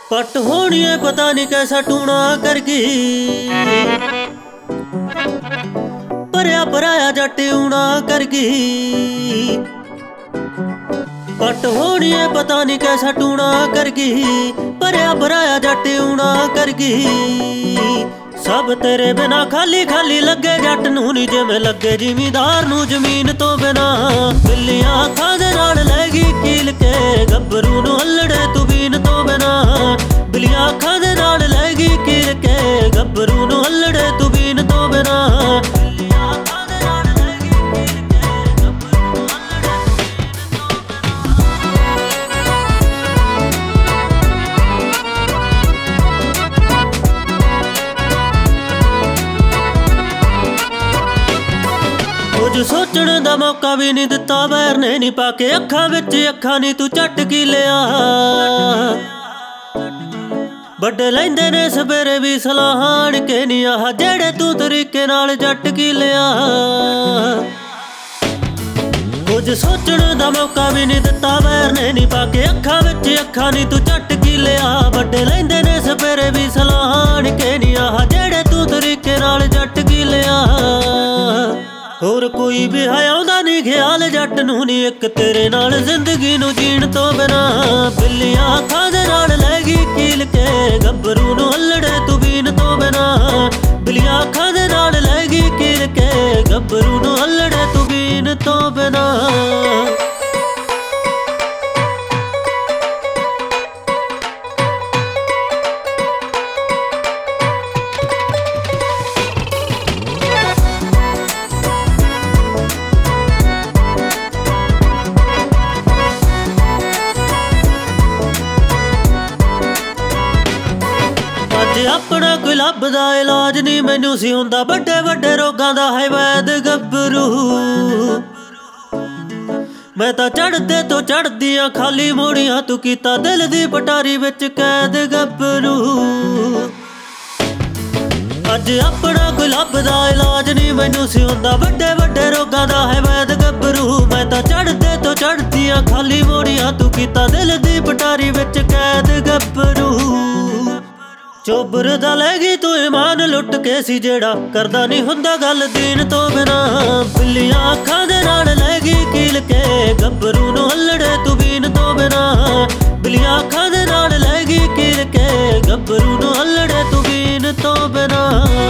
पट होनी है पता नहीं कैसा टूना कर गई, भरया भराया जट ऊना कर गई। पट होनी है पता नहीं कैसा टूना कर गई, भरया भराया जट ऊना कर गई। सब तेरे बिना खाली खाली लगे जट नूं नी जिवें लगे जिमीदार नूं जमीन तो बिना। बिल्लियां अखां दे नाल लैगी कील के गब्बरू नूं हल्लड़े तू बीन तो बिना। बिल्लियां अखां दे नाल लैगी कील के गब्बरू नूं हल्लड़े तू बीन तो बिना। कुछ सोचण दा मौका भी नहीं दिता वैर ने नी पाके अखां विच अखां नी तू झट की लिया। बड़े लैंदे ने सवेरे भी सलाहान के नी आह जेड़े तू तरीके नाल जट की लिया। कुछ सोचण दा मौका भी नहीं दिता वैर ने नी पाके अखां विच अखां नी तू झट की लिया। बड़े लैंदे ने सवेरे भी सलाहान के नी आह जेड़े तू तरीके नाल जट की लिया। होर कोई भी आउंदा नहीं ख्याल जट नूं नी इक तेरे नाल जिंदगी नूं जीण तो बिना। बिल्लियां अखां दे नाल लैगी कील के गब्बरू नूं हल्लड़े तू बीन तो बिना। बिल्लियां अखां दे नाल लैगी कील के गब्बरू नूं हल्लड़े तू बीन तो बिना। अपना कोई लभदा इलाज नहीं मैनू सी हुंदा बड़े बड़े रोगां दा है वैद गब्बरू। मैं तां चढ़दे तो चढ़दियां खाली मोड़ियां तू कीता दिल दी पटारी विच कैद गब्बरू। अज अपना कोई लभदा इलाज नहीं मैनू सी हुंदा बड़े बड़े रोगां दा है वैद गब्बरू। मैं तां चढ़दे तो चढ़दियां खाली मोड़ियां तू कीता दिल दी पटारी विच कैद गब्बरू। चोबर दा लैगी तू ईमान लुट के सी जेड़ा करदा नहीं हुंदा गल दीन तो बिना। बिल्लियां अखां दे नाल लैगी कील के गब्बरू नूं हल्लड़े तू बीन तो बिना। बिल्लियां अखां दे नाल लैगी कील के गब्बरू नूं हल्लड़े तू बीन तो बिना।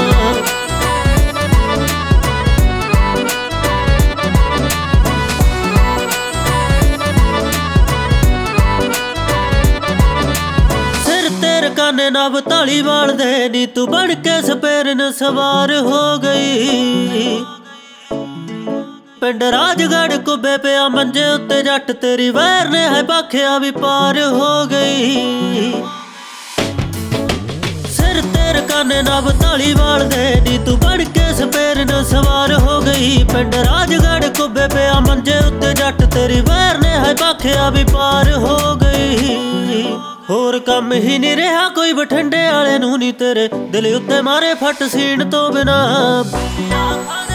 काने नब ताली वाल दे नी तू बन के सपेरन सवार हो गई। पिंड राजगढ़ कुबे पिया मंजे उत्ते जट तेरी वैर ने है भाखिया भी पार हो गई। सिर तेरे काने नब ताली वाल दे नी तू बन के सपेरन सवार हो गई। पिंड राजगढ़ कुबे पिया मंजे उत्ते जट तेरी वैर ने है भाखिया भी पार हो गई। होर कम ही नहीं रहा कोई बठिंडे वाले नूं नी तेरे दिल उत्ते मारे फट सीण तो बिना।